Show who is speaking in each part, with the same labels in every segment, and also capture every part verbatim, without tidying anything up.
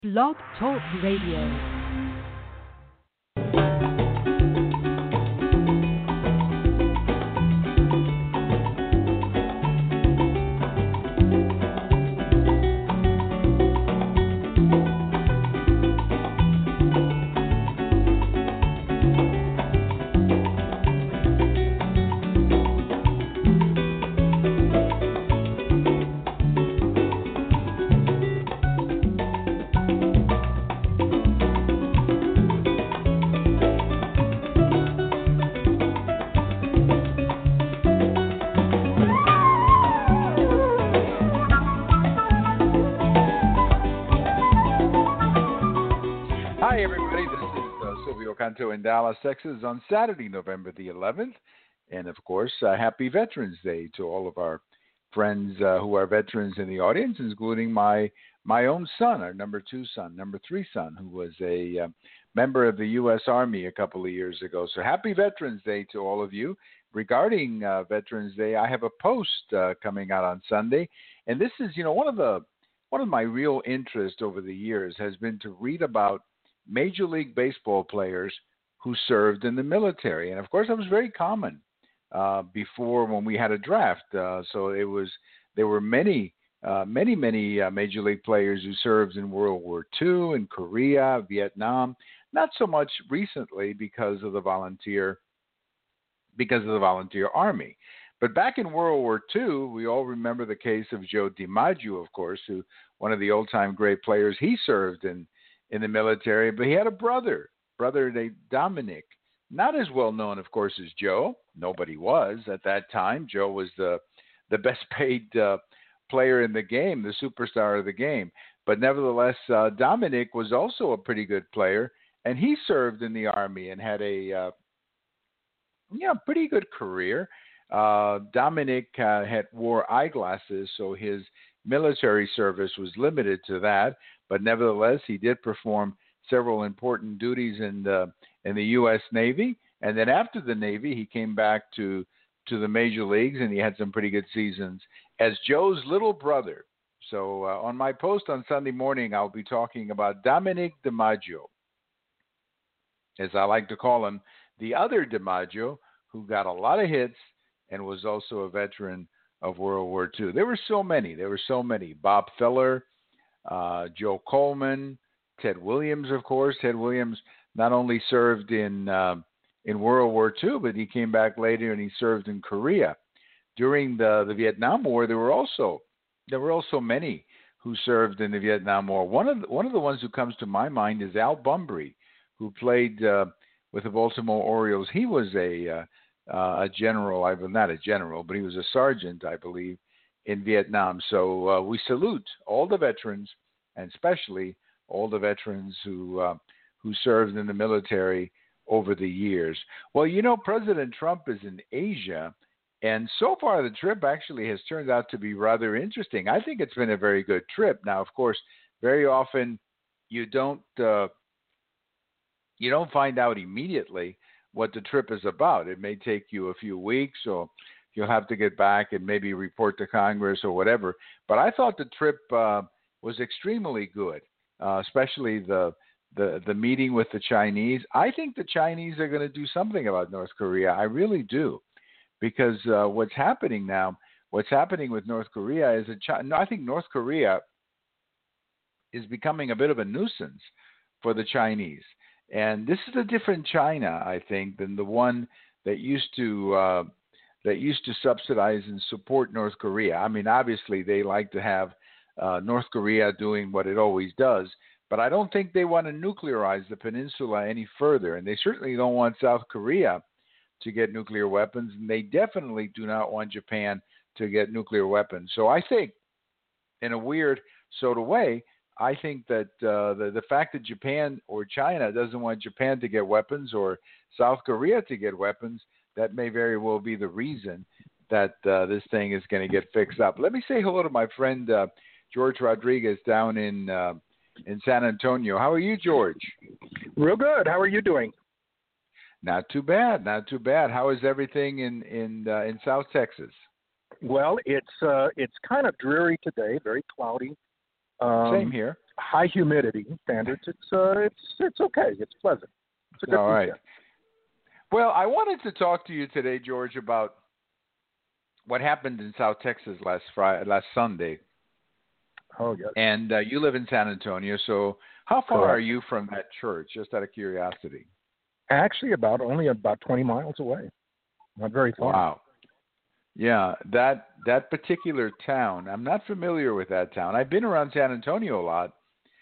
Speaker 1: Blog Talk Radio.
Speaker 2: In Dallas, Texas, on Saturday, November the eleventh. And, of course, uh, happy Veterans Day to all of our friends uh, who are veterans in the audience, including my my own son, our number two son, number three son, who was a uh, member of the U S Army a couple of years ago. So happy Veterans Day to all of you. Regarding uh, Veterans Day, I have a post uh, coming out on Sunday. And this is, you know, one of the one of my real interests over the years has been to read about Major League Baseball players who served in the military. And, of course, that was very common uh, before when we had a draft. Uh, so it was there were many, uh, many, many uh, Major League players who served in World War Two, in Korea, Vietnam, not so much recently because of the volunteer because of the volunteer army. But back in World War Two, we all remember the case of Joe DiMaggio, of course, who one of the old-time great players. He served in, in the military, but he had a brother. brother named Dominic, not as well known, of course, as Joe. Nobody was at that time. Joe was the the best paid uh, player in the game, the superstar of the game. But nevertheless, uh, Dominic was also a pretty good player, and he served in the Army and had a uh, yeah pretty good career. Uh, Dominic uh, had wore eyeglasses, so his military service was limited to that. But nevertheless, he did perform several important duties in the in the U S Navy, and then after the Navy, he came back to to the major leagues, and he had some pretty good seasons as Joe's little brother. So uh, on my post on Sunday morning, I'll be talking about Dominic DiMaggio, as I like to call him, the other DiMaggio, who got a lot of hits and was also a veteran of World War Two. There were so many. There were so many. Bob Feller, uh, Joe Coleman, Ted Williams, of course. Ted Williams not only served in uh, in World War Two, but he came back later and he served in Korea. During the, the Vietnam War, there were also there were also many who served in the Vietnam War. One of the, one of the ones who comes to my mind is Al Bunbury, who played uh, with the Baltimore Orioles. He was a uh, uh, a general, I well, not a general, but he was a sergeant, I believe, in Vietnam. So uh, we salute all the veterans, and especially all the veterans who uh, who served in the military over the years. Well, you know, President Trump is in Asia, and so far the trip actually has turned out to be rather interesting. I think it's been a very good trip. Now, of course, very often you don't uh, you don't find out immediately what the trip is about. It may take you a few weeks, or you'll have to get back and maybe report to Congress or whatever. But I thought the trip uh, was extremely good. Uh, especially the, the the meeting with the Chinese. I think the Chinese are going to do something about North Korea. I really do, because uh, what's happening now, what's happening with North Korea is that China, I think North Korea is becoming a bit of a nuisance for the Chinese, and this is a different China, I think, than the one that used to uh, that used to subsidize and support North Korea. I mean, obviously they like to have Uh, North Korea doing what it always does, but I don't think they want to nuclearize the peninsula any further, and they certainly don't want South Korea to get nuclear weapons, and they definitely do not want Japan to get nuclear weapons. So I think, in a weird sort of way, I think that uh, the, the fact that Japan or China doesn't want Japan to get weapons, or South Korea to get weapons, that may very well be the reason that uh, this thing is going to get fixed up. Let me say hello to my friend uh, George Rodriguez down in uh, in San Antonio. How are you, George?
Speaker 3: Real good. How are you doing?
Speaker 2: Not too bad. Not too bad. How is everything in in uh, in South Texas?
Speaker 3: Well, it's uh, it's kind of dreary today, very cloudy. Um,
Speaker 2: Same here.
Speaker 3: High humidity standards. It's uh, it's it's okay. It's pleasant. It's a good
Speaker 2: All right.
Speaker 3: weekend.
Speaker 2: Well, I wanted to talk to you today, George, about what happened in South Texas last Friday, last Sunday.
Speaker 3: Oh yes.
Speaker 2: And uh, you live in San Antonio, so how far
Speaker 3: Correct.
Speaker 2: are you from that church? Just out of curiosity.
Speaker 3: Actually, about only about twenty miles away. Not very far.
Speaker 2: Wow. Yeah, that that particular town. I'm not familiar with that town. I've been around San Antonio a lot,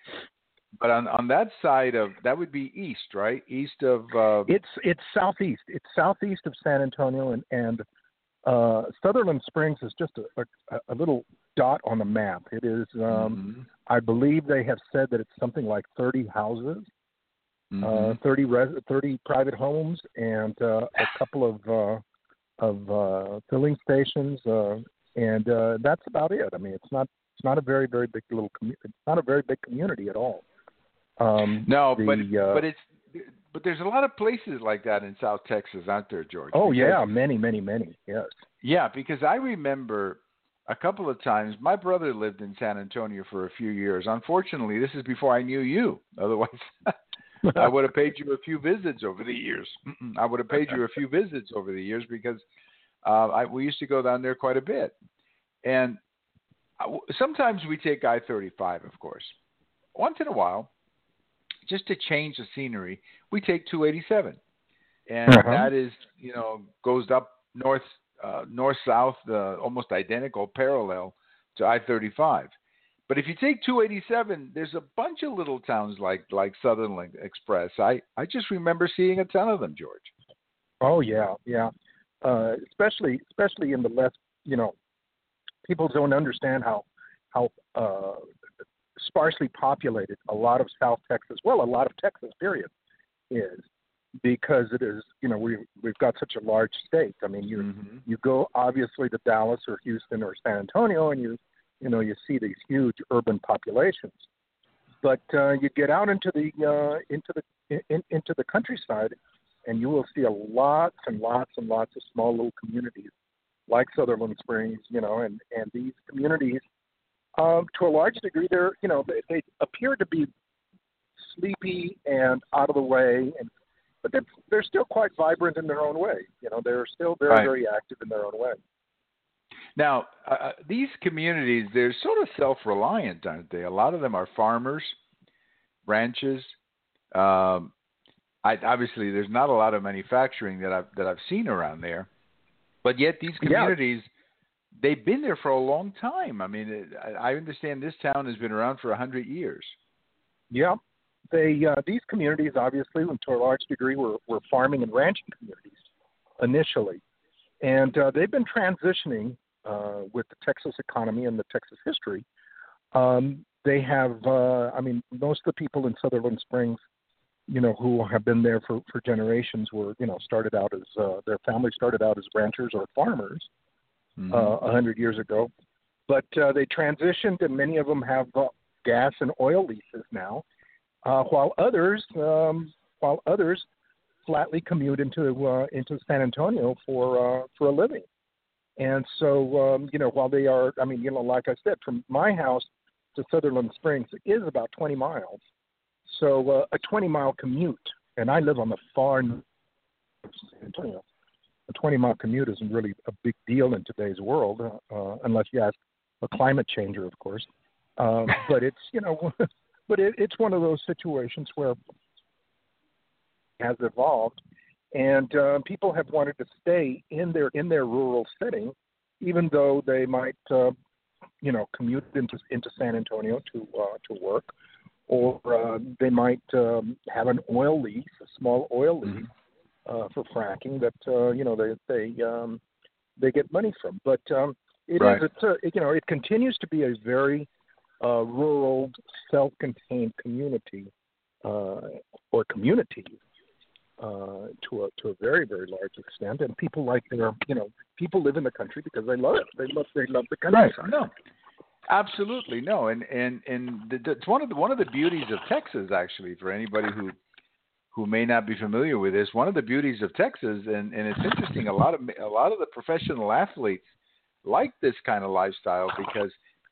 Speaker 2: but on on that side of that would be east, right? East of. Uh,
Speaker 3: It's it's southeast. It's southeast of San Antonio, and and uh, Sutherland Springs is just a, a, a little dot on the map. It is. Um,
Speaker 2: mm-hmm.
Speaker 3: I believe they have said that it's something like thirty houses,
Speaker 2: Mm-hmm.
Speaker 3: uh, thirty res- thirty private homes, and uh, a couple of uh, of uh, filling stations, uh, and uh, that's about it. I mean, it's not it's not a very very big little commu- It's not a very big community at all. Um,
Speaker 2: No,
Speaker 3: the,
Speaker 2: but
Speaker 3: uh,
Speaker 2: but it's but there's a lot of places like that in South Texas, aren't there, George?
Speaker 3: oh
Speaker 2: Because,
Speaker 3: yeah, many many many. Yes.
Speaker 2: yeah, because I remember a couple of times. My brother lived in San Antonio for a few years. Unfortunately, this is before I knew you. Otherwise, I would have paid you a few visits over the years. I would have paid you a few visits over the years because uh, I, we used to go down there quite a bit. And sometimes we take I thirty-five, of course. Once in a while, just to change the scenery, we take two eighty-seven. And
Speaker 3: Uh-huh.
Speaker 2: that is, you know, goes up north, uh, north-south, uh, almost identical, parallel to I thirty-five. But if you take two eighty-seven, there's a bunch of little towns like like Sutherland Express. I, I just remember seeing a ton of them, George.
Speaker 3: Oh yeah, yeah. Uh, especially especially in the less, you know, people don't understand how how uh, sparsely populated a lot of South Texas, well, a lot of Texas, period, is, because it is, you know, we we've got such a large state. I mean, you
Speaker 2: Mm-hmm.
Speaker 3: you go obviously to Dallas or Houston or San Antonio, and you you know you see these huge urban populations, but uh, you get out into the uh, into the in, into the countryside, and you will see a lots and lots and lots of small little communities like Sutherland Springs, you know, and, and these communities, um, to a large degree, they're, you know, they, they appear to be sleepy and out of the way, and but they're, they're still quite vibrant in their own way. You know, they're still very,
Speaker 2: Right.
Speaker 3: very active in their own way.
Speaker 2: Now, uh, these communities, they're sort of self-reliant, aren't they? A lot of them are farmers, ranches. Um, I, obviously, there's not a lot of manufacturing that I've that I've seen around there, but yet these communities, yeah. they've been there for a long time. I mean, it, I understand this town has been around for a hundred years.
Speaker 3: Yeah, they uh, these communities obviously, to a large degree, were, were farming and ranching communities initially, and uh, they've been transitioning uh, with the Texas economy and the Texas history. Um, they have, uh, I mean, most of the people in Sutherland Springs, you know, who have been there for, for generations were, you know, started out as, uh, their family started out as ranchers or farmers
Speaker 2: Mm-hmm.
Speaker 3: uh, a hundred years ago. But uh, they transitioned, and many of them have uh, gas and oil leases now, uh, while others, um, while others flatly commute into uh, into San Antonio for uh, for a living. And so, um, you know, while they are, I mean, you know, like I said, from my house to Sutherland Springs is about twenty miles. So uh, a twenty-mile commute, and I live on the far north of San Antonio. A twenty-mile commute isn't really a big deal in today's world, uh, unless you ask a climate changer, of course. Um, but it's, you know, but it, it's one of those situations where it has evolved, and uh, people have wanted to stay in their in their rural setting, even though they might, uh, you know, commute into into San Antonio to uh, to work. Or uh, they might um, have an oil lease, a small oil lease uh, for fracking that uh, you know they they um, they get money from. But um, it
Speaker 2: Right.
Speaker 3: is it's a, it, you know it continues to be a very uh, rural, self-contained community uh, or communities uh, to a to a very very large extent. And people like their you know people live in the country because they love it. They love they love the
Speaker 2: Right.
Speaker 3: countryside.
Speaker 2: No. Absolutely no, and and and the, it's one of the one of the beauties of Texas, actually, for anybody who who may not be familiar with this. One of the beauties of Texas, and, and it's interesting. A lot of a lot of the professional athletes like this kind of lifestyle because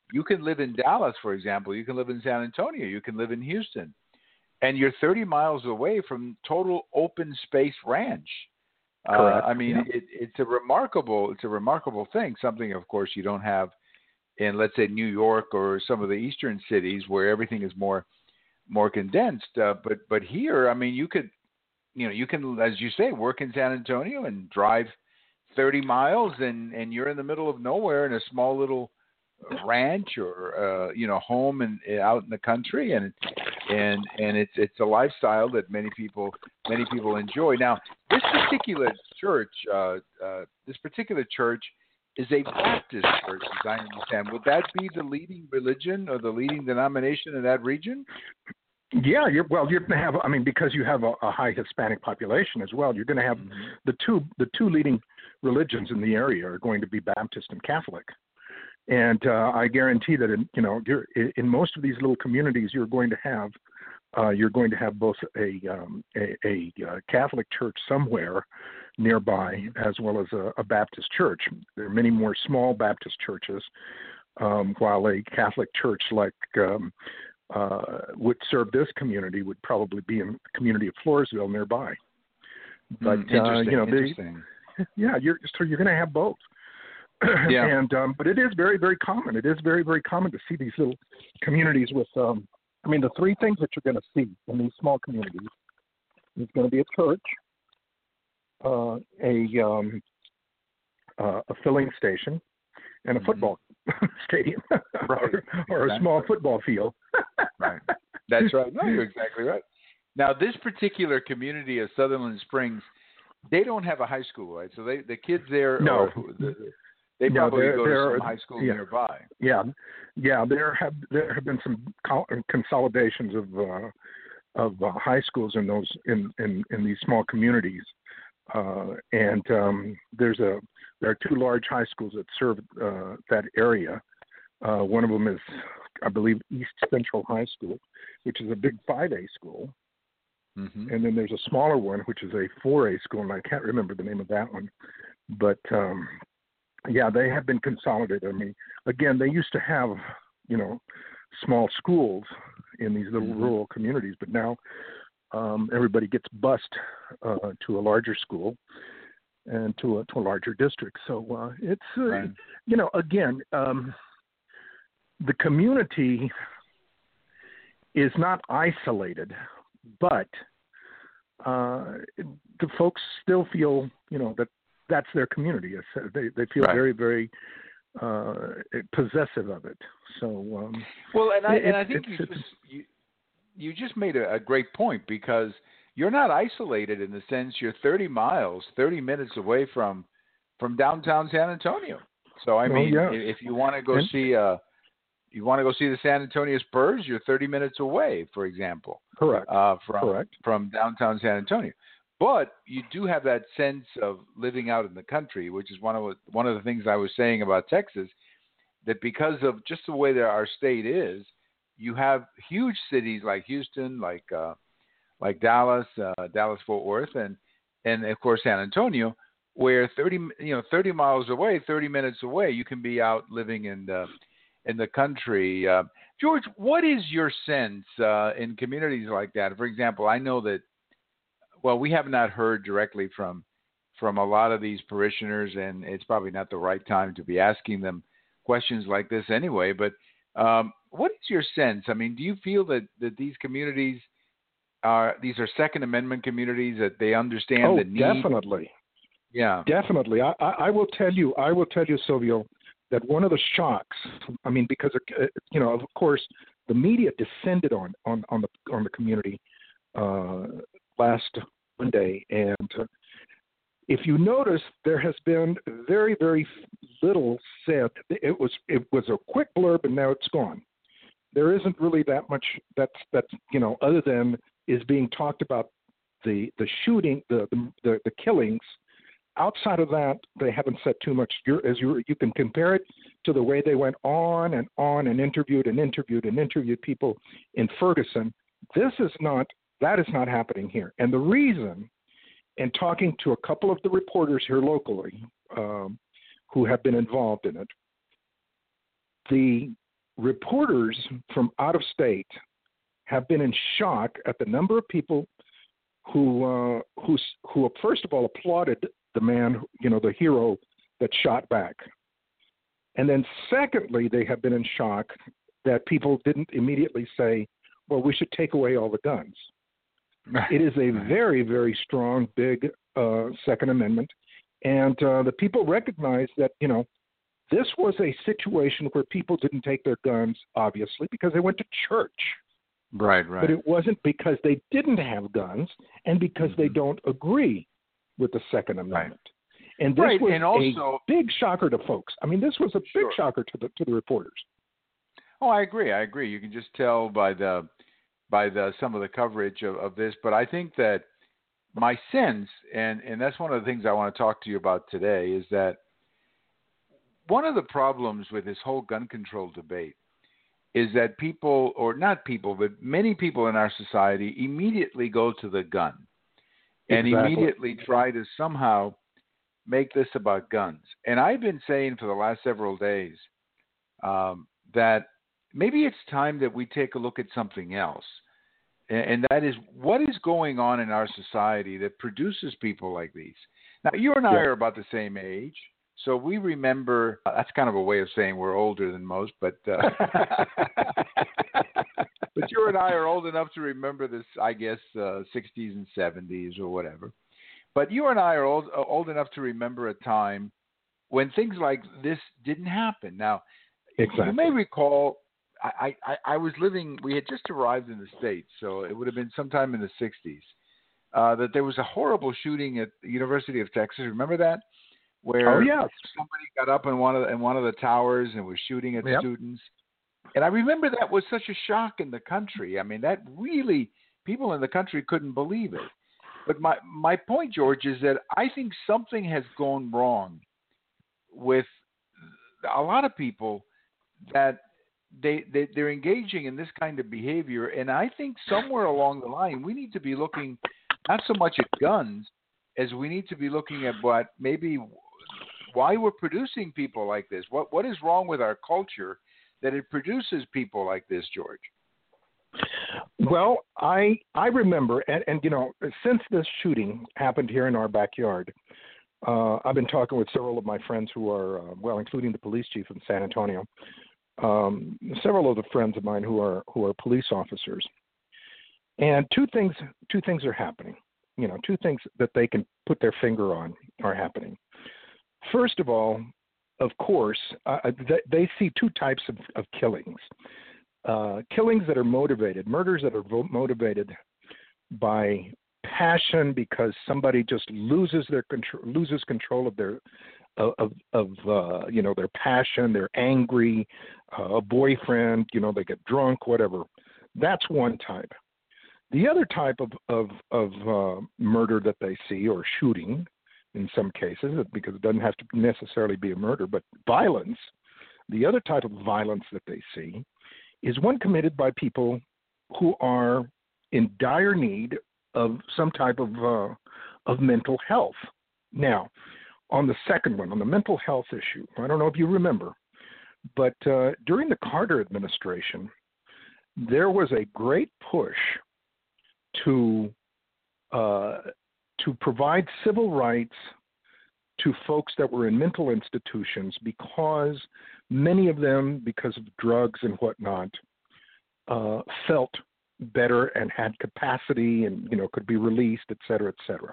Speaker 2: you can live in Dallas, for example. You can live in San Antonio. You can live in Houston, and you're thirty miles away from total open space ranch. Uh, I mean, yeah. it, it's a remarkable, it's a remarkable thing. Something, of course, you don't have in, let's say, New York or some of the eastern cities where everything is more, more condensed. Uh, but, but here, I mean, you could, you know, you can, as you say, work in San Antonio and drive thirty miles, and, and you're in the middle of nowhere in a small little ranch or uh, you know, home and out in the country, and and and it's it's a lifestyle that many people many people enjoy. Now, this particular church, uh, uh, this particular church is a Baptist church, as I understand. Would that be the leading religion or the leading denomination in that region?
Speaker 3: Yeah, you're, well, you're going to have. I mean, because you have a, a high Hispanic population as well, you're going to have mm-hmm. the two the two leading religions in the area are going to be Baptist and Catholic. And uh, I guarantee that in, you know, you're, in most of these little communities, you're going to have uh, you're going to have both a um, a, a Catholic church somewhere nearby as well as a, a Baptist church. There are many more small Baptist churches, um, while a Catholic church like um, uh, would serve this community would probably be in the community of Floresville nearby. But
Speaker 2: mm,
Speaker 3: uh, you know,
Speaker 2: interesting.
Speaker 3: They, yeah, you're so you're going to have both.
Speaker 2: Yeah.
Speaker 3: and um, but it is very, very common. It is very, very common to see these little communities with. Um, I mean, the three things that you're going to see in these small communities is going to be a church, uh, a um, uh, a filling station, and a mm-hmm. football stadium,
Speaker 2: right.
Speaker 3: or, or exactly. a small football field.
Speaker 2: Right. That's right. No, you're exactly right. Now, this particular community of Sutherland Springs, they don't have a high school, right? So they the kids there.
Speaker 3: No.
Speaker 2: Are, the, They probably
Speaker 3: no,
Speaker 2: go
Speaker 3: there,
Speaker 2: to some high school
Speaker 3: yeah,
Speaker 2: nearby.
Speaker 3: Yeah, yeah. There have there have been some consolidations of uh, of uh, high schools in those in, in, in these small communities, uh, and um, there's a there are two large high schools that serve uh, that area. Uh, one of them is, I believe, East Central High School, which is a big five A school, mm-hmm. and then there's a smaller one which is a four A school, and I can't remember the name of that one, but. Um, Yeah, they have been consolidated. I mean, again, they used to have, you know, small schools in these little mm-hmm. rural communities, but now um, everybody gets bused uh, to a larger school and to a, to a larger district. So uh, it's, uh, right. you know, again, um, the community is not isolated, but uh, the folks still feel, you know, that that's their community. They they feel
Speaker 2: right.
Speaker 3: very, very uh, possessive of it. So um,
Speaker 2: well, and I
Speaker 3: it,
Speaker 2: and I think you just you, you just made a, a great point, because you're not isolated in the sense you're thirty miles, thirty minutes away from from downtown San Antonio. So I mean,
Speaker 3: oh, yeah.
Speaker 2: if you want to go
Speaker 3: and,
Speaker 2: see uh you want to go see the San Antonio Spurs, you're thirty minutes away, for example.
Speaker 3: Correct.
Speaker 2: Uh, from
Speaker 3: Correct.
Speaker 2: from downtown San Antonio. But you do have that sense of living out in the country, which is one of one of the things I was saying about Texas, that because of just the way that our state is, you have huge cities like Houston, like uh, like Dallas, uh, Dallas Fort Worth, and and of course San Antonio, where thirty you know thirty miles away, thirty minutes away, you can be out living in the in the country. Uh, George, what is your sense uh, in communities like that? For example, I know that. Well, we have not heard directly from from a lot of these parishioners, and it's probably not the right time to be asking them questions like this anyway. But um, what is your sense? I mean, do you feel that, that these communities are these are Second Amendment communities, that they understand
Speaker 3: oh,
Speaker 2: the need?
Speaker 3: Definitely.
Speaker 2: Yeah,
Speaker 3: definitely. I, I, I will tell you. I will tell you, Silvio, that one of the shocks. I mean, because you know, of course, the media descended on on on the on the community. Uh, last Monday, and uh, if you notice, there has been very, very little said. It was it was a quick blurb, and now it's gone. There isn't really that much that's that's you know other than is being talked about the the shooting, the the the, the killings. Outside of that, they haven't said too much. You're, as you you can compare it to the way they went on and on and interviewed and interviewed and interviewed people in Ferguson. This is not. That is not happening here. And the reason, in talking to a couple of the reporters here locally um, who have been involved in it, the reporters from out of state have been in shock at the number of people who uh, who who first of all applauded the man, you know, the hero that shot back, and then secondly, they have been in shock that people didn't immediately say, "Well, we should take away all the guns." It is a very, very strong, big uh, Second Amendment, and uh, the people recognize that, you know, this was a situation where people didn't take their guns, obviously, because they went to church.
Speaker 2: Right, right.
Speaker 3: But it wasn't because they didn't have guns and because mm-hmm. they don't agree with the Second Amendment. Right. And this
Speaker 2: right.
Speaker 3: was
Speaker 2: and also,
Speaker 3: a big shocker to folks. I mean, this was a
Speaker 2: sure.
Speaker 3: big shocker to the to the reporters.
Speaker 2: Oh, I agree. I agree. You can just tell by the by the some of the coverage of, of this. But I think that my sense, and, and that's one of the things I want to talk to you about today, is that one of the problems with this whole gun control debate is that people, or not people, but many people in our society immediately go to the gun and
Speaker 3: exactly.
Speaker 2: immediately try to somehow make this about guns. And I've been saying for the last several days um, that maybe it's time that we take a look at something else. And, and that is, what is going on in our society that produces people like these? Now, you and I yeah. are about the same age. So we remember, uh, that's kind of a way of saying we're older than most, but uh, but you and I are old enough to remember this, I guess, uh, sixties and seventies or whatever. But you and I are old, uh, old enough to remember a time when things like this didn't happen. Now,
Speaker 3: exactly.
Speaker 2: you may recall, I, I, I was living, we had just arrived in the States, so it would have been sometime in the sixties, uh, that there was a horrible shooting at the University of Texas. Remember that? Where
Speaker 3: oh, yes.
Speaker 2: somebody got up in one of the, in one of the towers and was shooting at
Speaker 3: yep.
Speaker 2: students. And I remember that was such a shock in the country. I mean, that really, people in the country couldn't believe it. But my, my point, George, is that I think something has gone wrong with a lot of people, that they, they, they're engaging in this kind of behavior. And I think somewhere along the line, we need to be looking not so much at guns as we need to be looking at what maybe why we're producing people like this. What what is wrong with our culture that it produces people like this, George?
Speaker 3: Well, I I remember, and, and you know, since this shooting happened here in our backyard, uh, I've been talking with several of my friends who are, uh, well, including the police chief in San Antonio, um, several of the friends of mine who are who are police officers, and two things two things are happening. You know, two things that they can put their finger on are happening. First of all, of course, uh, they, they see two types of, of killings. Uh, killings that are motivated, murders that are vo- motivated by passion because somebody just loses their control, loses control of their of of uh, you know, their passion. They're angry, uh, a boyfriend, you know, they get drunk, whatever. That's one type. The other type of of, of uh, murder that they see, or shooting in some cases, because it doesn't have to necessarily be a murder, but violence, the other type of violence that they see is one committed by people who are in dire need of some type of uh, of mental health. Now, on the second one, on the mental health issue, I don't know if you remember, but uh, during the Carter administration, there was a great push to uh, to provide civil rights to folks that were in mental institutions, because many of them, because of drugs and whatnot, uh, felt better and had capacity and, you know, could be released, et cetera, et cetera.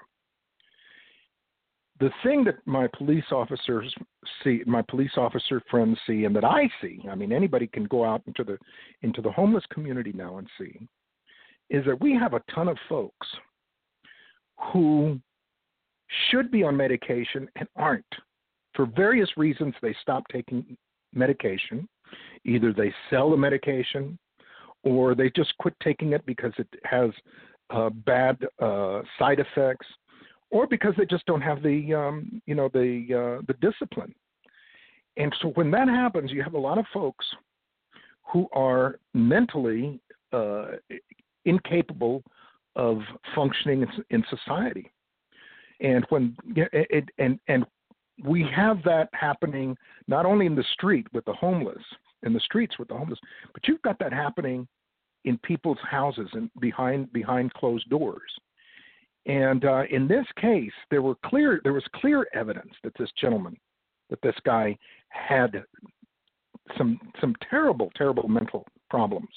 Speaker 3: The thing that my police officers see, my police officer friends see, and that I see, I mean, anybody can go out into the into the homeless community now and see, is that we have a ton of folks who should be on medication and aren't. For various reasons, they stop taking medication. Either they sell the medication, or they just quit taking it because it has uh, bad uh, side effects, or because they just don't have the, um, you know, the uh, the discipline. And so when that happens, you have a lot of folks who are mentally uh, incapable of functioning in, in society. And when it, and and we have that happening not only in the street with the homeless, in the streets with the homeless. But you've got that happening in people's houses and behind behind closed doors. And uh, in this case, there were clear there was clear evidence that this gentleman, that this guy had some some terrible terrible mental problems,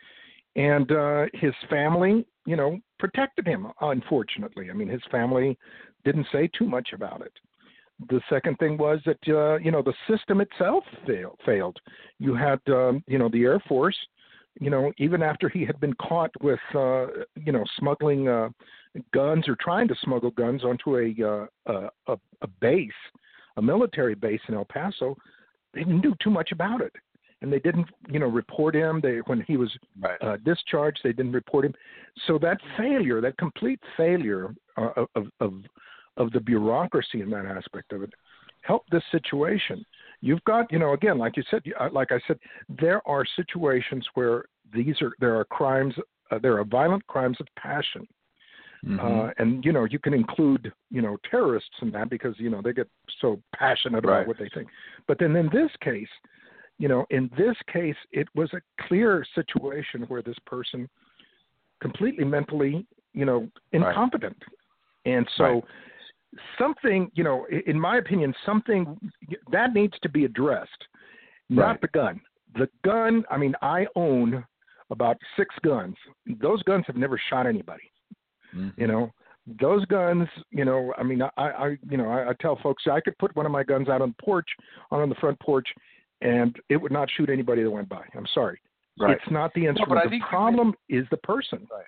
Speaker 3: and uh, his family, you know, protected him. Unfortunately, I mean, his family didn't say too much about it. The second thing was that uh, you know the system itself fail, failed. You had um, you know the Air Force. You know, even after he had been caught with, uh, you know, smuggling uh, guns or trying to smuggle guns onto a, uh, a a base, a military base in El Paso, they didn't do too much about it, and they didn't, you know, report him. They when he was
Speaker 2: right.
Speaker 3: uh, discharged, they didn't report him. So that failure, that complete failure uh, of of of the bureaucracy in that aspect of it, helped this situation. You've got, you know, again, like you said, like I said, there are situations where these are, there are crimes, uh, there are violent crimes of passion. Mm-hmm. Uh, and, you know, you can include, you know, terrorists in that because, you know, they get so passionate about
Speaker 2: right.
Speaker 3: what they think. But then in this case, you know, in this case, it was a clear situation where this person completely mentally, you know, incompetent. Right. And so, right. something, you know, in my opinion, something that needs to be addressed, not right. the gun. The gun, I mean, I own about six guns. Those guns have never shot anybody. Mm-hmm. You know, those guns, you know, I mean, I, I you know, I, I tell folks I could put one of my guns out on the porch, on the front porch, and it would not shoot anybody that went by. I'm sorry. Right. It's not the instrument. No, the problem is the person.
Speaker 2: Right.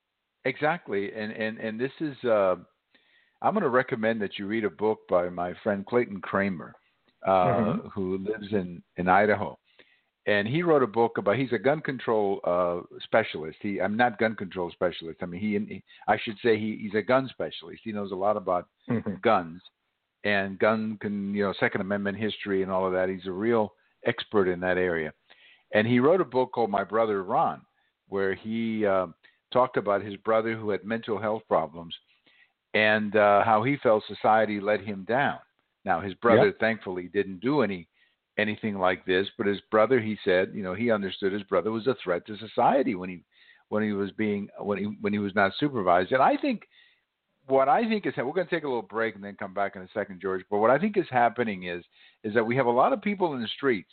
Speaker 2: Exactly. And, and, and this is, uh, I'm going to recommend that you read a book by my friend Clayton Kramer, uh, mm-hmm. who lives in, in Idaho. And he wrote a book about, he's a gun control uh, specialist. He, I'm not gun control specialist. I mean, he, he I should say he, he's a gun specialist. He knows a lot about mm-hmm. guns and gun, can, you know, Second Amendment history and all of that. He's a real expert in that area. And he wrote a book called My Brother Ron, where he uh, talked about his brother who had mental health problems and uh, how he felt society let him down. Now, his brother, yep. thankfully, didn't do any anything like this, but his brother, he said, you know, he understood his brother was a threat to society when he when he was being when he when he was not supervised. And I think what I think is, we're going to take a little break and then come back in a second, George. But what I think is happening is is that we have a lot of people in the streets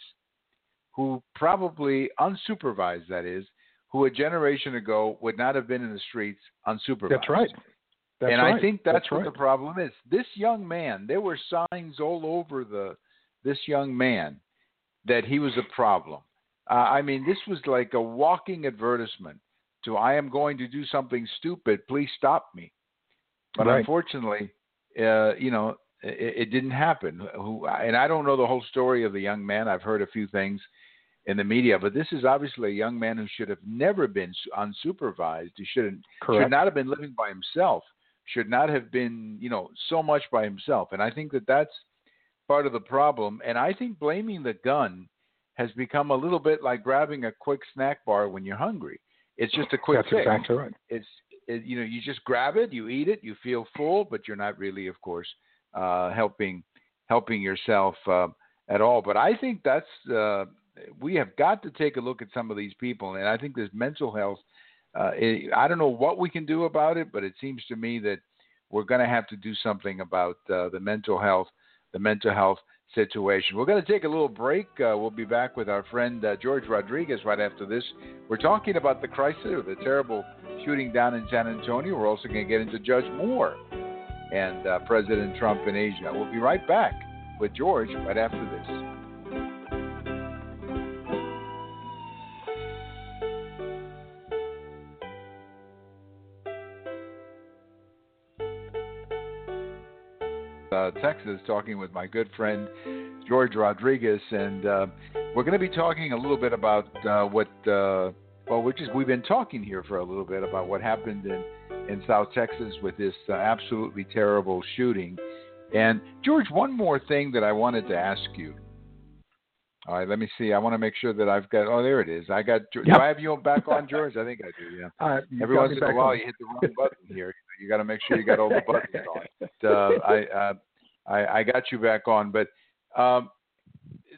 Speaker 2: who probably unsupervised, that is, who a generation ago would not have been in the streets unsupervised.
Speaker 3: That's right. That's
Speaker 2: and
Speaker 3: right.
Speaker 2: I think that's, that's what
Speaker 3: right.
Speaker 2: the problem is. This young man, there were signs all over the this young man that he was a problem. Uh, I mean, this was like a walking advertisement to, I am going to do something stupid, please stop me. But right. unfortunately, uh, you know, it, it didn't happen. Who, and I don't know the whole story of the young man. I've heard a few things in the media, but this is obviously a young man who should have never been unsupervised. He shouldn't, should not have been living by himself, should not have been, you know, so much by himself. And I think that that's part of the problem. And I think blaming the gun has become a little bit like grabbing a quick snack bar when you're hungry. It's just a quick
Speaker 3: That's
Speaker 2: fix.
Speaker 3: exactly right.
Speaker 2: It's, it, you know, you just grab it, you eat it, you feel full, but you're not really, of course, uh, helping helping yourself uh, at all. But I think that's uh, we have got to take a look at some of these people, and I think this mental health. Uh, it, I don't know what we can do about it, but it seems to me that we're going to have to do something about uh, the mental health, the mental health situation. We're going to take a little break. Uh, we'll be back with our friend uh, George Rodriguez right after this. We're talking about the Chrysler, the terrible shooting down in San Antonio. We're also going to get into Judge Moore and uh, President Trump in Asia. We'll be right back with George right after this. Uh, Texas, talking with my good friend George Rodriguez, and uh, we're going to be talking a little bit about uh, what, uh, well, which is we've been talking here for a little bit about what happened in, in South Texas with this uh, absolutely terrible shooting. And George, one more thing that I wanted to ask you. All right, let me see. I want to make sure that I've got. Oh, there it is. I got. Yep. Do I have you back on, George? I think I do. Yeah.
Speaker 3: Uh,
Speaker 2: Every once in a while, on. you hit the wrong button here. You got to make sure you got all the buttons on. But, uh, I, uh, I I got you back on. But um,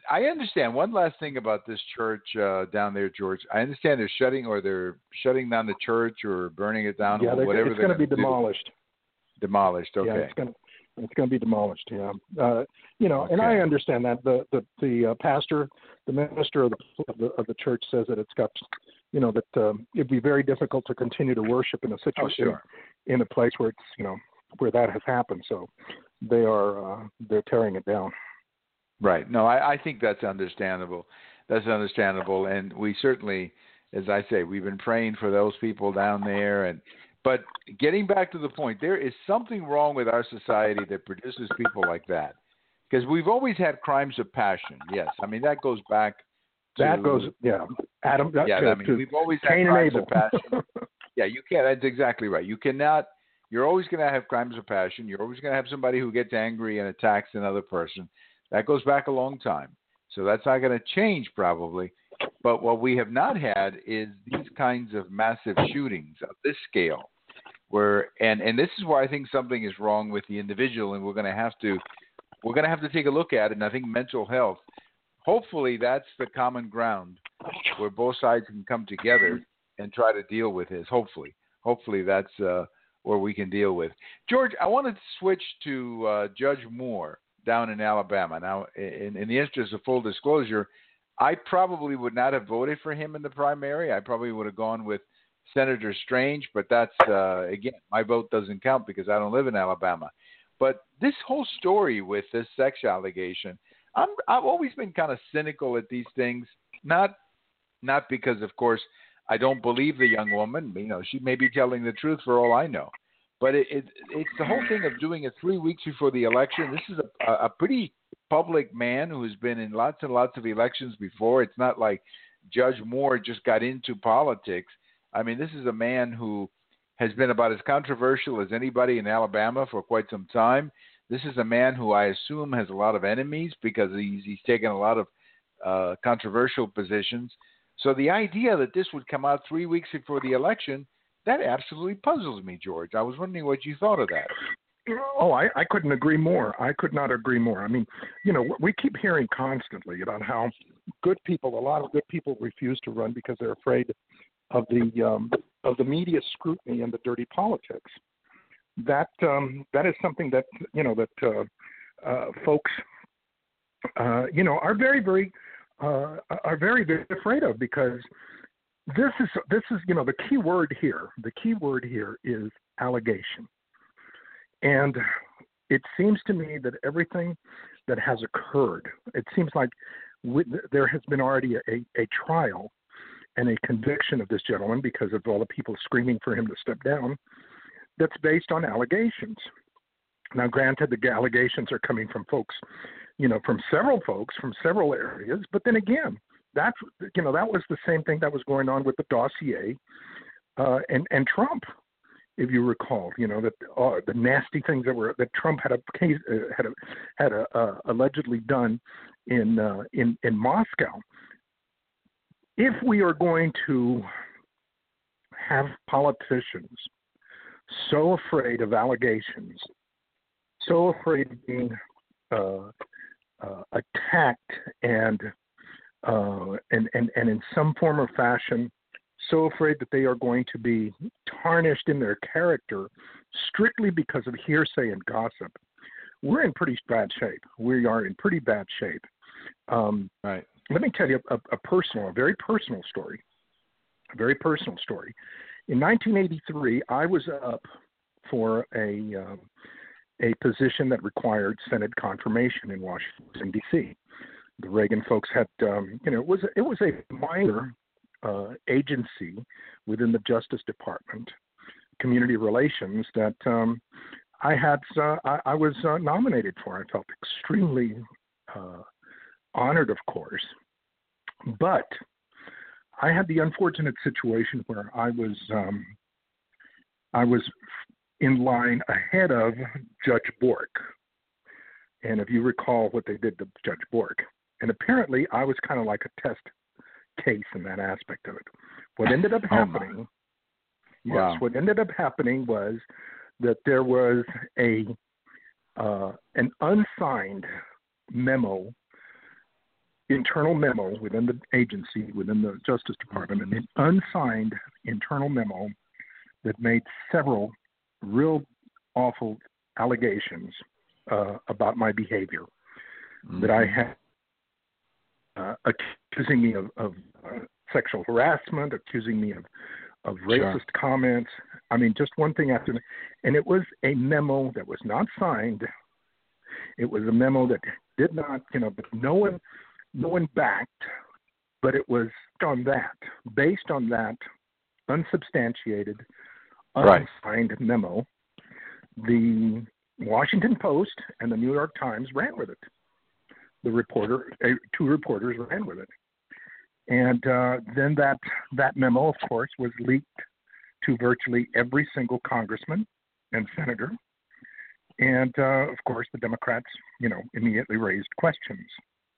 Speaker 2: I understand. One last thing about this church uh, down there, George. I understand they're shutting or they're shutting down the church or burning it down
Speaker 3: Yeah,
Speaker 2: or whatever.
Speaker 3: it's going to be
Speaker 2: do.
Speaker 3: demolished.
Speaker 2: Demolished. Okay.
Speaker 3: Yeah, it's going to it's going to be demolished. Yeah. Uh, you know,
Speaker 2: okay.
Speaker 3: and I understand that the the the uh, pastor, the minister of the, of the of the church says that it's got, you know, that um, it'd be very difficult to continue to worship in a situation
Speaker 2: oh, sure.
Speaker 3: in a place where it's, you know, where that has happened. So they are uh, they're tearing it down.
Speaker 2: Right. No, I, I think that's understandable. That's understandable, and we certainly, as I say, we've been praying for those people down there. And but getting back to the point, there is something wrong with our society that produces people like that, because we've always had crimes of passion. Yes, I mean that goes back. To,
Speaker 3: that goes, yeah, Adam. That,
Speaker 2: yeah,
Speaker 3: to,
Speaker 2: I mean we've always had
Speaker 3: Cain
Speaker 2: crimes
Speaker 3: and
Speaker 2: of passion. Yeah, you can't. That's exactly right. You cannot. You're always going to have crimes of passion. You're always going to have somebody who gets angry and attacks another person. That goes back a long time. So that's not going to change probably. But what we have not had is these kinds of massive shootings of this scale. Where and, and this is where I think something is wrong with the individual, and we're going to have to we're going to have to take a look at it. And I think mental health, hopefully that's the common ground where both sides can come together and try to deal with this. Hopefully. Hopefully that's uh, where we can deal with. George, I want to switch to uh, Judge Moore down in Alabama. Now, in, in the interest of full disclosure, I probably would not have voted for him in the primary. I probably would have gone with Senator Strange, but that's, uh, again, my vote doesn't count because I don't live in Alabama. But this whole story with this sex allegation, I'm, I've always been kind of cynical at these things, not not because, of course, I don't believe the young woman. You know, she may be telling the truth for all I know. But it, it, it's the whole thing of doing it three weeks before the election. This is a, a pretty public man who's been in lots and lots of elections before. It's not like Judge Moore just got into politics. I mean, this is a man who has been about as controversial as anybody in Alabama for quite some time. This is a man who I assume has a lot of enemies because he's, he's taken a lot of uh, controversial positions. So the idea that this would come out three weeks before the election, that absolutely puzzles me, George. I was wondering what you thought of that.
Speaker 3: Oh, I, I couldn't agree more. I could not agree more. I mean, you know, we keep hearing constantly about how good people, a lot of good people refuse to run because they're afraid of the um, of the media scrutiny and the dirty politics. That um, that is something that, you know, that uh, uh, folks, uh, you know, are very, very, uh, are very, very afraid of, because this is, this is, you know, the key word here, the key word here is allegation. And it seems to me that everything that has occurred, it seems like with, there has been already a, a trial and a conviction of this gentleman because of all the people screaming for him to step down, that's based on allegations. Now, granted, the allegations are coming from folks, you know, from several folks from several areas, but then again, that's, you know, that was the same thing that was going on with the dossier uh, and, and Trump. If you recall, you know, that uh, the nasty things that were that Trump had a case uh, had a, had a, uh, allegedly done in uh, in in Moscow. If we are going to have politicians so afraid of allegations, so afraid of being uh, uh, attacked and uh, and and and in some form or fashion, so afraid that they are going to be tarnished in their character strictly because of hearsay and gossip, we're in pretty bad shape. We are in pretty bad shape. Um,
Speaker 2: right.
Speaker 3: Let me tell you a, a personal, a very personal story, a very personal story. In nineteen eighty-three, I was up for a um, a position that required Senate confirmation in Washington, D C. The Reagan folks had, um, you know, it was it was a minor Uh, agency within the Justice Department, Community Relations, that um, I had uh, I, I was uh, nominated for. I felt extremely uh, honored, of course, but I had the unfortunate situation where I was um, I was in line ahead of Judge Bork, and if you recall what they did to Judge Bork, and apparently I was kind of like a test case in that aspect of it. What ended up happening,
Speaker 2: oh
Speaker 3: yes,
Speaker 2: wow.
Speaker 3: what ended up happening was that there was a uh, an unsigned memo internal memo within the agency, within the Justice Department, an unsigned internal memo that made several real awful allegations uh, about my behavior. Mm-hmm. That I had uh, accusing me of, of uh, sexual harassment, accusing me of, of racist sure. comments. I mean, just one thing after another. And it was a memo that was not signed. It was a memo that did not, you know, but no one, no one backed. But it was on that, based on that unsubstantiated, unsigned right. memo. The Washington Post and the New York Times ran with it. The reporter, uh, two reporters ran with it. And uh, then that, that memo, of course, was leaked to virtually every single congressman and senator. And, uh, of course, the Democrats, you know, immediately raised questions.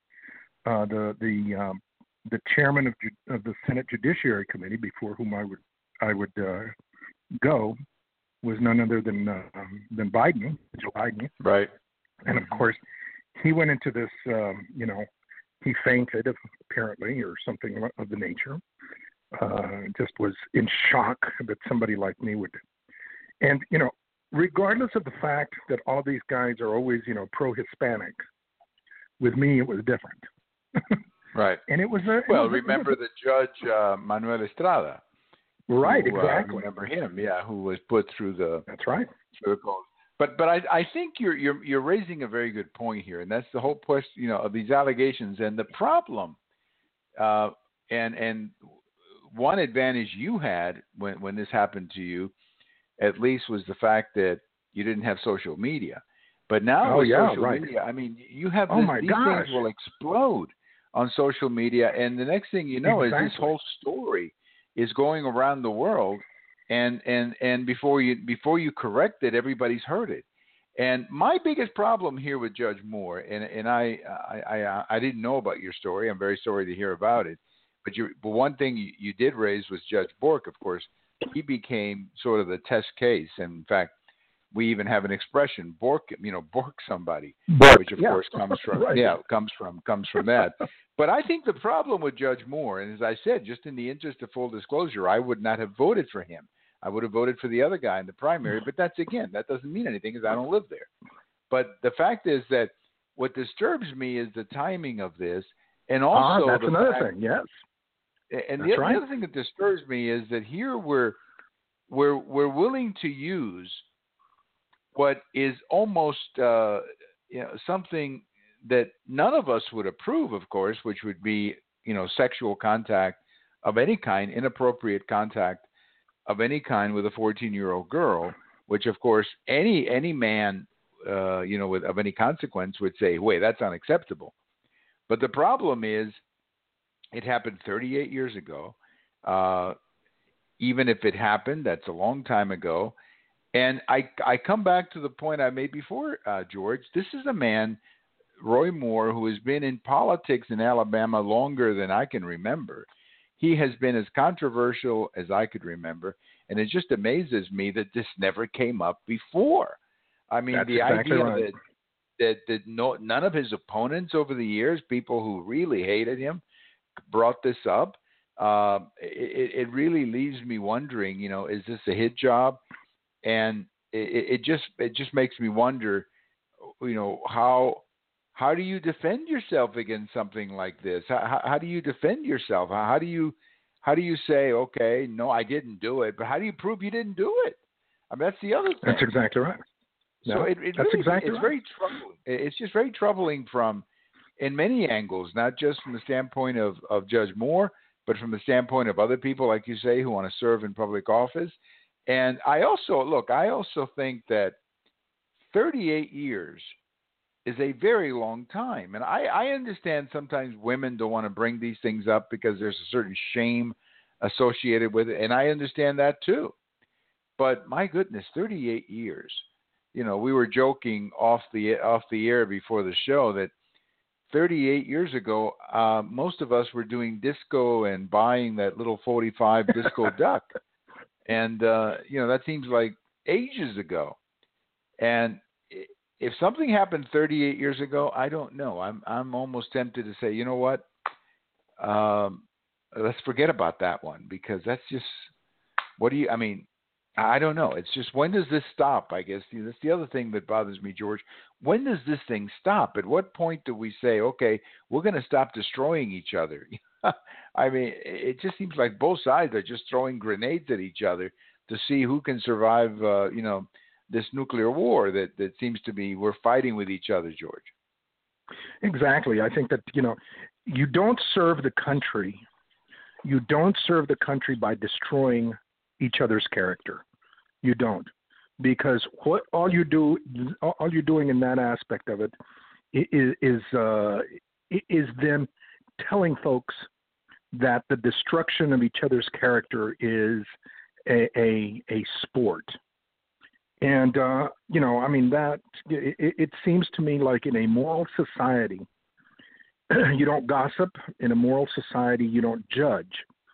Speaker 3: Uh, the the um, the chairman of, of the Senate Judiciary Committee, before whom I would I would uh, go, was none other than uh, um, than Biden, Joe Biden.
Speaker 2: Right.
Speaker 3: And, of course, he went into this, um, you know, he fainted, apparently, or something of the nature. Uh, just was in shock that somebody like me would. And, you know, regardless of the fact that all these guys are always, you know, pro-Hispanic, with me it was different.
Speaker 2: Right.
Speaker 3: And it was a...
Speaker 2: Well,
Speaker 3: was
Speaker 2: remember
Speaker 3: a,
Speaker 2: the judge, uh, Manuel Estrada.
Speaker 3: Right,
Speaker 2: who,
Speaker 3: exactly.
Speaker 2: Uh, remember him, yeah, who was put through the...
Speaker 3: That's right.
Speaker 2: Through the code. But but I I think you're you're you're raising a very good point here, and that's the whole question, you know, of these allegations and the problem. Uh, and and one advantage you had when when this happened to you, at least, was the fact that you didn't have social media. But now
Speaker 3: oh,
Speaker 2: with
Speaker 3: yeah,
Speaker 2: social
Speaker 3: right.
Speaker 2: media, I mean, you have
Speaker 3: oh
Speaker 2: this,
Speaker 3: my
Speaker 2: these
Speaker 3: gosh.
Speaker 2: things will explode on social media, and the next thing you know
Speaker 3: exactly.
Speaker 2: is this whole story is going around the world. And, and and before you before you correct it, everybody's heard it. And my biggest problem here with Judge Moore, and and I I, I I didn't know about your story. I'm very sorry to hear about it. But you but one thing you, you did raise was Judge Bork. Of course, he became sort of the test case. And in fact, we even have an expression, Bork, you know, Bork somebody,
Speaker 3: Bork,
Speaker 2: which of
Speaker 3: yeah.
Speaker 2: course comes from
Speaker 3: right.
Speaker 2: yeah comes from comes from that. But I think the problem with Judge Moore, and as I said, just in the interest of full disclosure, I would not have voted for him. I would have voted for the other guy in the primary, but that's, again, that doesn't mean anything because I don't live there. But the fact is that what disturbs me is the timing of this, and also
Speaker 3: ah, that's
Speaker 2: the
Speaker 3: another
Speaker 2: fact,
Speaker 3: thing. Yes,
Speaker 2: and
Speaker 3: that's
Speaker 2: the,
Speaker 3: right.
Speaker 2: the other thing that disturbs me is that here we're we're we're willing to use what is almost uh, you know something that none of us would approve, of course, which would be you know sexual contact of any kind, inappropriate contact of any kind with a fourteen-year-old girl, which, of course, any any man, uh, you know, with of any consequence would say, wait, that's unacceptable. But the problem is it happened thirty-eight years ago. Uh, even if it happened, that's a long time ago. And I, I come back to the point I made before, uh, George. This is a man, Roy Moore, who has been in politics in Alabama longer than I can remember. He has been as controversial as I could remember, and it just amazes me that this never came up before. I mean,
Speaker 3: That's
Speaker 2: the
Speaker 3: exactly
Speaker 2: idea
Speaker 3: right.
Speaker 2: that that, that no, none of his opponents over the years, people who really hated him, brought this up, uh, it, it really leaves me wondering, you know, is this a hit job? And it, it just it just makes me wonder, you know, how how do you defend yourself against something like this? How, how do you defend yourself? How do you how do you say, okay, no, I didn't do it, but how do you prove you didn't do it? I mean, that's the other thing.
Speaker 3: That's exactly right.
Speaker 2: So
Speaker 3: no,
Speaker 2: it, it
Speaker 3: that's
Speaker 2: really,
Speaker 3: exactly
Speaker 2: it's
Speaker 3: right.
Speaker 2: very troubling. It's just very troubling from in many angles, not just from the standpoint of, of Judge Moore, but from the standpoint of other people, like you say, who want to serve in public office. And I also, look, I also think that thirty-eight years is a very long time. And I, I understand sometimes women don't want to bring these things up because there's a certain shame associated with it. And I understand that too. But my goodness, thirty-eight years. You know, we were joking off the off the air before the show that thirty-eight years ago, uh, most of us were doing disco and buying that little forty-five disco duck. And, uh, you know, that seems like ages ago. And if something happened thirty-eight years ago, I don't know. I'm I'm almost tempted to say, you know what? Um, let's forget about that one because that's just what do you? I mean, I don't know. It's just when does this stop? I guess that's the other thing that bothers me, George. When does this thing stop? At what point do we say, okay, we're going to stop destroying each other? I mean, it just seems like both sides are just throwing grenades at each other to see who can survive. Uh, you know, this nuclear war that that seems to be we're fighting with each other, George.
Speaker 3: Exactly. I think that you know, you don't serve the country. You don't serve the country by destroying each other's character. You don't, because what all you do, all you're doing in that aspect of it, is is, uh, is them telling folks that the destruction of each other's character is a a, a sport. And uh, you know, I mean that it, it seems to me like in a moral society, you don't gossip. In a moral society, you don't judge.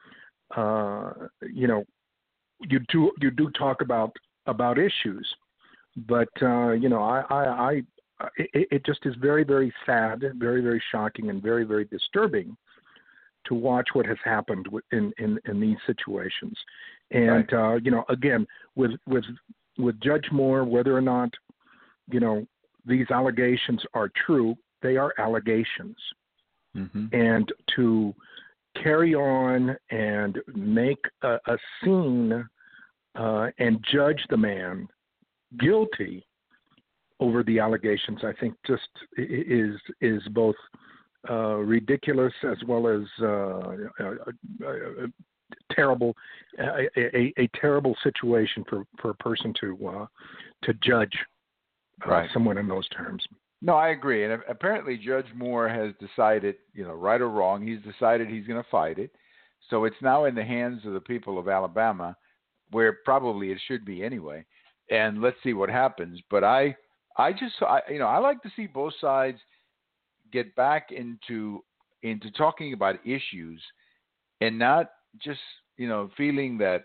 Speaker 3: Uh, you know. You do you do talk about about issues, but uh, you know I I, I it, it just is very very sad, very very shocking, and very very disturbing to watch what has happened in in, in these situations. And
Speaker 2: right.
Speaker 3: uh, you know again with with with Judge Moore, whether or not you know these allegations are true, they are allegations,
Speaker 2: mm-hmm.
Speaker 3: and to carry on and make a, a scene uh, and judge the man guilty over the allegations, I think just is is both uh, ridiculous as well as uh, a, a, a terrible a, a, a terrible situation for, for a person to uh, to judge uh,
Speaker 2: right.
Speaker 3: someone in those terms.
Speaker 2: No, I agree. And apparently Judge Moore has decided, you know, right or wrong, he's decided he's going to fight it. So it's now in the hands of the people of Alabama, where probably it should be anyway. And let's see what happens. But I, I just, I, you know, I like to see both sides get back into into talking about issues and not just, you know, feeling that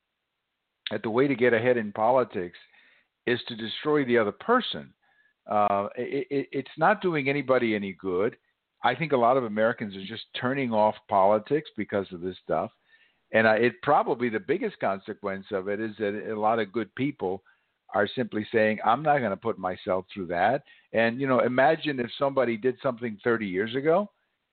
Speaker 2: that the way to get ahead in politics is to destroy the other person. Uh, it, it, it's not doing anybody any good. I think a lot of Americans are just turning off politics because of this stuff. And uh, it probably the biggest consequence of it is that a lot of good people are simply saying, I'm not going to put myself through that. And, you know, imagine if somebody did something thirty years ago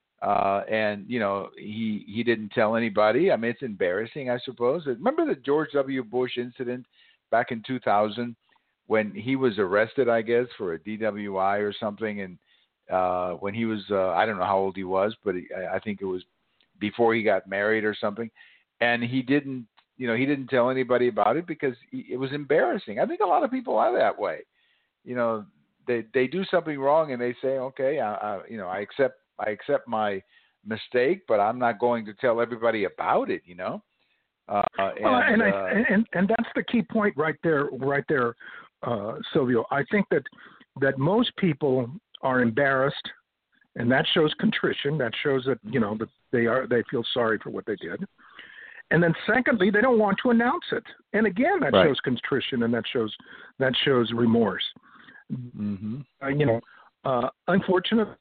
Speaker 2: uh, and, you know, he, he didn't tell anybody. I mean, it's embarrassing, I suppose. Remember the George W. Bush incident back in two thousand? When he was arrested, I guess, for a D W I or something, and uh, when he was, uh, I don't know how old he was, but he, I think it was before he got married or something, and he didn't, you know, he didn't tell anybody about it because he, it was embarrassing. I think a lot of people are that way. You know, they they do something wrong and they say, okay, I, I, you know, I accept I accept my mistake, but I'm not going to tell everybody about it. You know. Uh, and,
Speaker 3: well, and, I,
Speaker 2: uh,
Speaker 3: and and that's the key point right there, right there. Uh, Silvio, I think that that most people are embarrassed, and that shows contrition. That shows that you know that they are they feel sorry for what they did. And then secondly, they don't want to announce it. And again, that
Speaker 2: right.
Speaker 3: shows contrition, and that shows that shows remorse.
Speaker 2: Mm-hmm.
Speaker 3: Uh, you know, uh, unfortunately,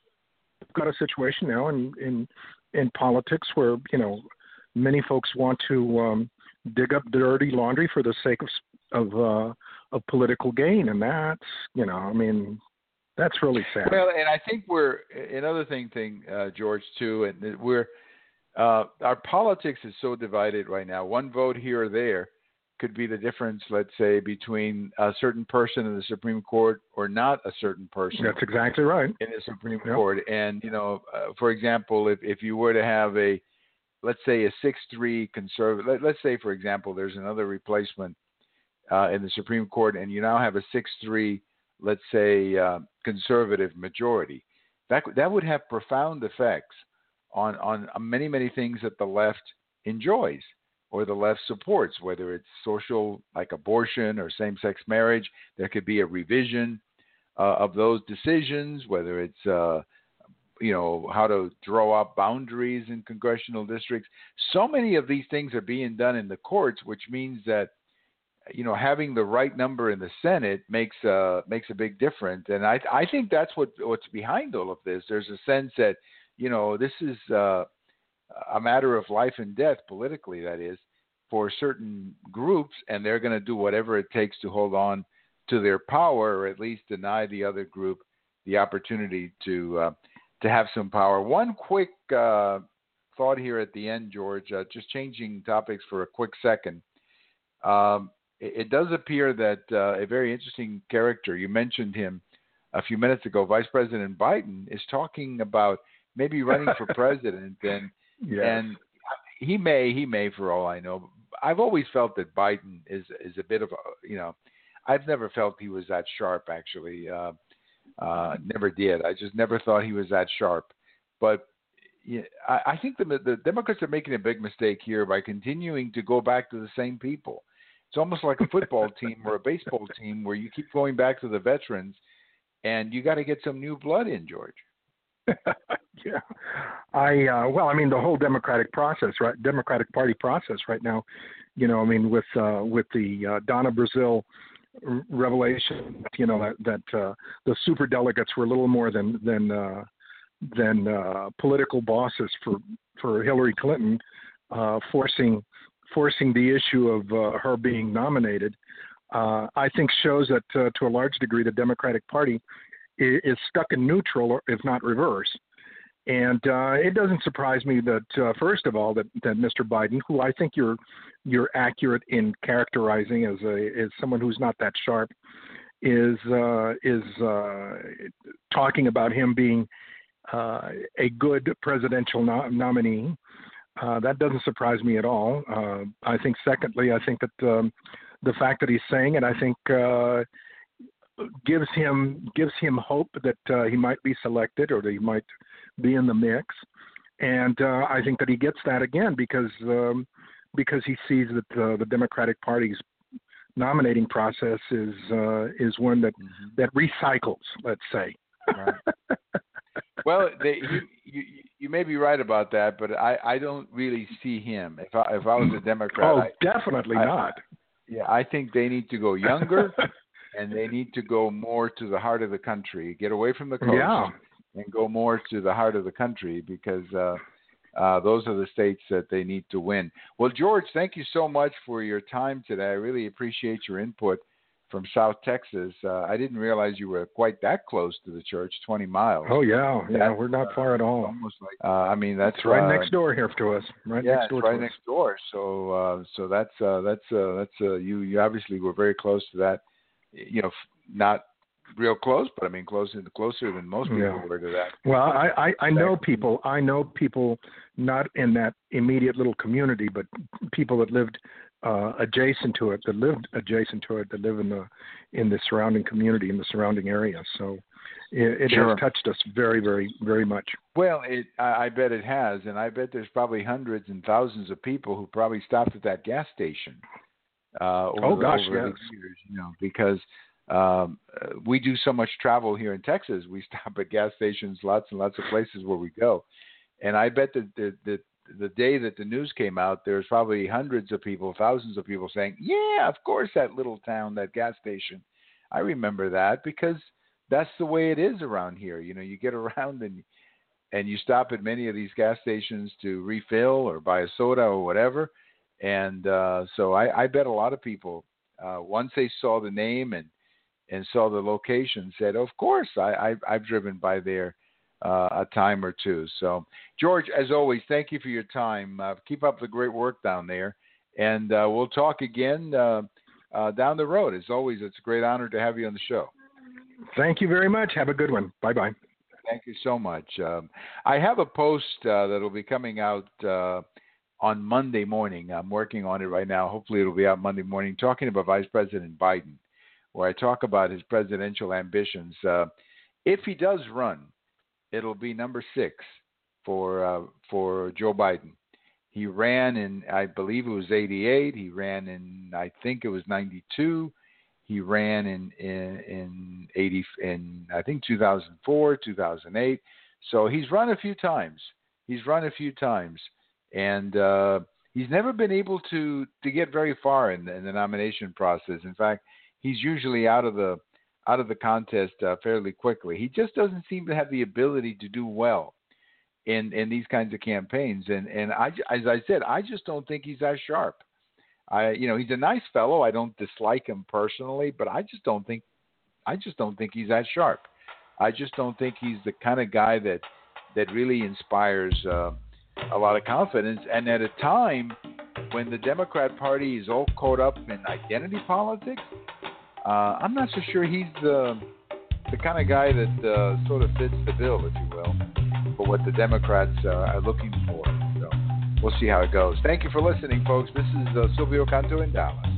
Speaker 3: we've got a situation now in in in politics where you know many folks want to um, dig up dirty laundry for the sake of of uh, of political gain, and that's you know, I mean, that's really sad.
Speaker 2: Well, and I think we're another thing, thing uh, George, too, and we're uh, our politics is so divided right now. One vote here or there could be the difference, let's say, between a certain person in the Supreme Court or not a certain person.
Speaker 3: That's exactly right.
Speaker 2: In the Supreme
Speaker 3: yep.
Speaker 2: Court, and you know, uh, for example, if if you were to have a, let's say, a six three conservative, let, let's say, for example, there's another replacement Uh, in the Supreme Court, and you now have a six three, let's say, uh, conservative majority. That that would have profound effects on on many many things that the left enjoys or the left supports, whether it's social, like abortion or same-sex marriage. There could be a revision uh, of those decisions, whether it's uh, you know how to draw up boundaries in congressional districts. So many of these things are being done in the courts, which means that you know, having the right number in the Senate makes a makes a big difference, and I I think that's what what's behind all of this. There's a sense that, you know, this is uh, a matter of life and death politically, that is, for certain groups, and they're going to do whatever it takes to hold on to their power, or at least deny the other group the opportunity to uh, to have some power. One quick uh, thought here at the end, George, uh, just changing topics for a quick second. Um, it, it does appear that uh, a very interesting character, you mentioned him a few minutes ago, Vice President Biden, is talking about maybe running for president, and
Speaker 3: yes.
Speaker 2: and he may, he may, for all I know. I've always felt that Biden is is a bit of a, you know, I've never felt he was that sharp, actually. Uh, uh, never did. I just never thought he was that sharp. But yeah, I, I think the, the Democrats are making a big mistake here by continuing to go back to the same people. It's almost like a football team or a baseball team where you keep going back to the veterans, and you got to get some new blood in, George.
Speaker 3: yeah, I uh, well, I mean, the whole Democratic process, right? Democratic Party process right now. You know, I mean, with uh, with the uh, Donna Brazile revelation, you know, that that uh, the super delegates were a little more than than uh, than uh, political bosses for for Hillary Clinton, uh, forcing forcing the issue of uh, her being nominated. Uh, I think shows that uh, to a large degree the Democratic Party is, is stuck in neutral, or if not reverse. And uh, it doesn't surprise me that, uh, first of all, that, that Mister Biden, who I think you're you're accurate in characterizing as a as someone who's not that sharp, is uh, is uh, talking about him being uh, a good presidential no- nominee. Uh, that doesn't surprise me at all. Uh, I think, secondly, I think that um, the fact that he's saying it, I think, uh, gives him gives him hope that uh, he might be selected, or that he might be in the mix. And uh, I think that he gets that again because um, because he sees that uh, the Democratic Party's nominating process is uh, is one that mm-hmm. that recycles, let's say.
Speaker 2: Right. Well, they, you, you you may be right about that, but I, I don't really see him. If I if I was a Democrat,
Speaker 3: oh,
Speaker 2: I,
Speaker 3: definitely
Speaker 2: I,
Speaker 3: not.
Speaker 2: Yeah, I think they need to go younger, and they need to go more to the heart of the country. Get away from the coast,
Speaker 3: yeah.
Speaker 2: and go more to the heart of the country, because uh, uh, those are the states that they need to win. Well, George, thank you so much for your time today. I really appreciate your input from South Texas. Uh, I didn't realize you were quite that close to the church, twenty miles.
Speaker 3: Oh, yeah. Yeah,
Speaker 2: that's,
Speaker 3: we're not far at all.
Speaker 2: Almost like, uh, I mean, that's
Speaker 3: it's right
Speaker 2: uh,
Speaker 3: next door here to us. Right
Speaker 2: yeah,
Speaker 3: next door
Speaker 2: it's right
Speaker 3: to
Speaker 2: next
Speaker 3: us.
Speaker 2: door. So, uh, so that's uh, that's uh, that's uh, you. You obviously were very close to that. You know, not real close, but I mean, closer closer than most people
Speaker 3: yeah.
Speaker 2: were to that.
Speaker 3: Well, I, I, I know people. I know people not in that immediate little community, but people that lived uh, adjacent to it, that lived adjacent to it, that live in the in the surrounding community, in the surrounding area. So it, it
Speaker 2: sure.
Speaker 3: has touched us very, very, very much.
Speaker 2: Well, it, I, I bet it has, and I bet there's probably hundreds and thousands of people who probably stopped at that gas station. Uh, over
Speaker 3: oh
Speaker 2: the,
Speaker 3: gosh,
Speaker 2: over
Speaker 3: yes.
Speaker 2: the years, you know, because um, uh, we do so much travel here in Texas. We stop at gas stations, lots and lots of places where we go, and I bet that the, the the day that the news came out, there's probably hundreds of people, thousands of people saying, "Yeah, of course, that little town, that gas station. I remember that," because that's the way it is around here. You know, you get around and and you stop at many of these gas stations to refill or buy a soda or whatever. And uh, so I, I bet a lot of people, uh, once they saw the name and, and saw the location, said, of course, I, I, I've driven by there uh, a time or two. So, George, as always, thank you for your time. Uh, keep up the great work down there. And uh, we'll talk again uh, uh, down the road. As always, it's a great honor to have you on the show.
Speaker 3: Thank you very much. Have a good one. Bye-bye.
Speaker 2: Thank you so much. Um, I have a post uh, that will be coming out uh, on Monday morning. I'm working on it right now. Hopefully it'll be out Monday morning, talking about Vice President Biden, where I talk about his presidential ambitions. Uh, if he does run, it'll be number six for uh, for Joe Biden. He ran in, I believe it was eighty-eight. He ran in, I think it was ninety-two. He ran in in, in eighty in I think two thousand four, two thousand eight. So he's run a few times. He's run a few times. And uh, he's never been able to to get very far in the, in the nomination process. In fact, he's usually out of the out of the contest uh, fairly quickly. He just doesn't seem to have the ability to do well in in these kinds of campaigns. And and I, as I said, I just don't think he's that sharp. I you know he's a nice fellow. I don't dislike him personally, but I just don't think I just don't think he's that sharp. I just don't think he's the kind of guy that that really inspires uh, a lot of confidence. And at a time when the Democrat Party is all caught up in identity politics, uh, I'm not so sure he's the the kind of guy that uh, sort of fits the bill, if you will, for what the Democrats uh, are looking for. So we'll see how it goes. Thank you for listening, folks. This is uh, Silvio Canto in Dallas.